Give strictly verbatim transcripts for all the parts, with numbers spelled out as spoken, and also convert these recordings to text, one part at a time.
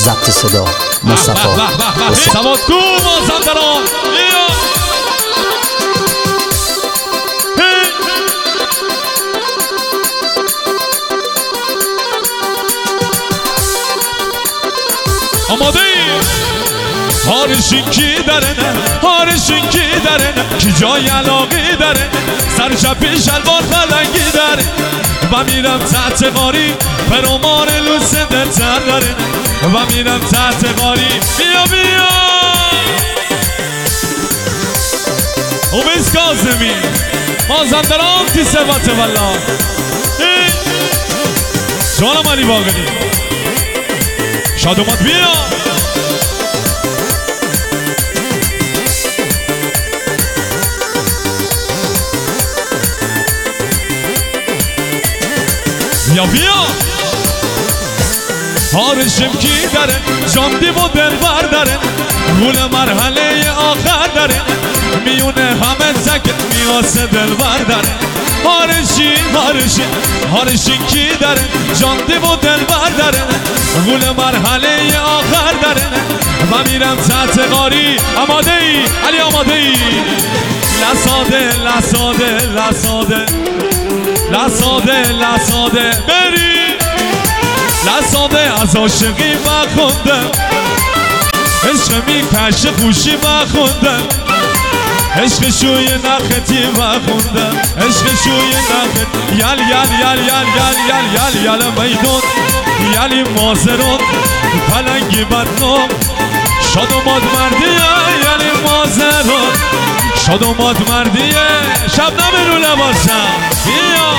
ضبط صدا مصطفی حسین. سوادکو مازندران آماده ای؟ هارشین کی داره نه هارشین کی داره نه کی جای علاقی داره سر شپی شلوار پلنگی داره و میرم تحت قاری فرمان لوس دلتر داره و میرم تحت قاری بیا بیا اویس کاظمی مازندران تی ثبت والله جانم علی باقری شاد اومد بیا بیا بیا هارشم کی داره جاندی و دل برداره گول مرحله آخر داره میونه همه تک میاسه دل برداره هارشین هارشین هارشین کی داره جاندی و دل برداره گول مرحله آخر داره و میرم تحت قاری آماده ای علی آماده ای لساده لساده لساده لساده لساده بری لساده از عاشقی بخوندم عشق میکشه خوشی بخوندم عشق شوی نختی بخوندم عشق شوی نختی یل یل یل یل یل یل یل یل میدون یلی مازرون پلنگی بدنام شاد اومد مردیه یلی مازرون شاد اومد مردیه شب نمیرو لباسم بیا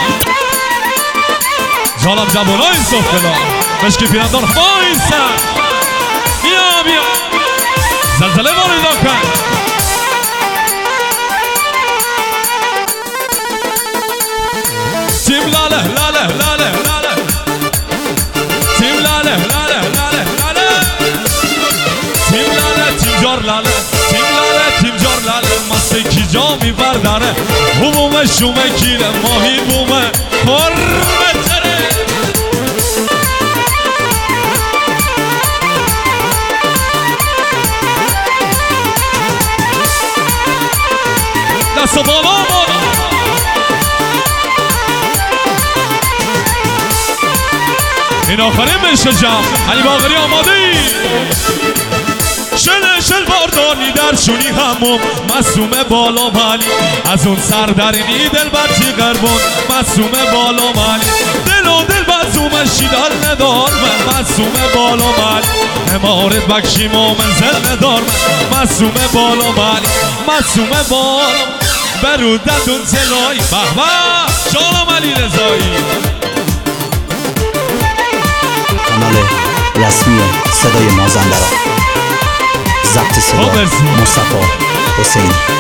جالب جوانای صفلا مشکی پیرندار بایستن بیا بیا زلزله وارد کن تیم لاله لاله لاله لاله تیم لاله لاله لاله لاله تیم لاله تیم جار لاله تیم لاله تیم جار لاله مسته کی جا میبرداره بومه شومه کیره ماهی بومه حرمه تره دست بالا بالا این آخرین بشه جمع علی باقری آماده ای شل شل باردانی در شونی هموم مسومه بالا مالی از اون سر درینی دل برچی قربون مسومه بالا مالی دل و دل بزومه شیدال ندار من مسومه بالا مالی امارت بکشی منزل ندار من مسومه بالا مالی مسومه بالا برودتون تلایی بحبه جانم علی رضایی کانال رسمی صدای مازندران ضبط صدا مصطفی حسین.